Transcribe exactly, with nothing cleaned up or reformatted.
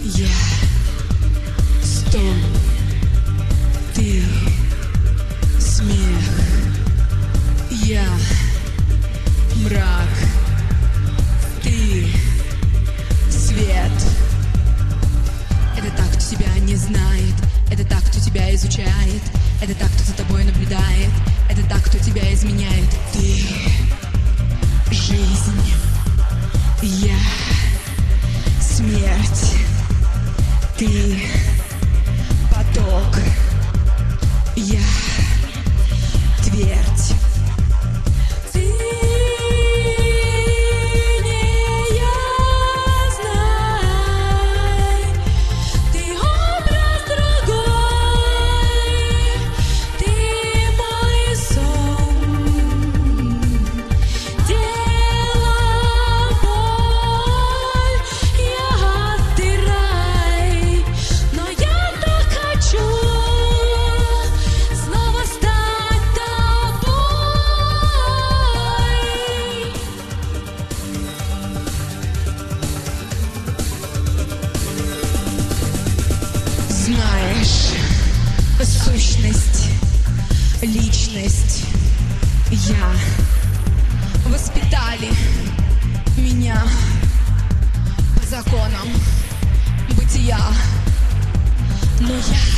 Я стон, ты смех, я мрак, ты свет. Это так, кто тебя не знает, это так, кто тебя изучает, это так, кто за тобой наблюдает, это так, кто тебя изменяет. Ты жизнь, я смерть, ты поток, я твердь. Ты не я, знай, ты образ другой, ты мой сон, тело боль, я ты рай, но я так хочу снова стать тобой. Знаешь, сущность, личность, я воспитали меня по законам бытия, но я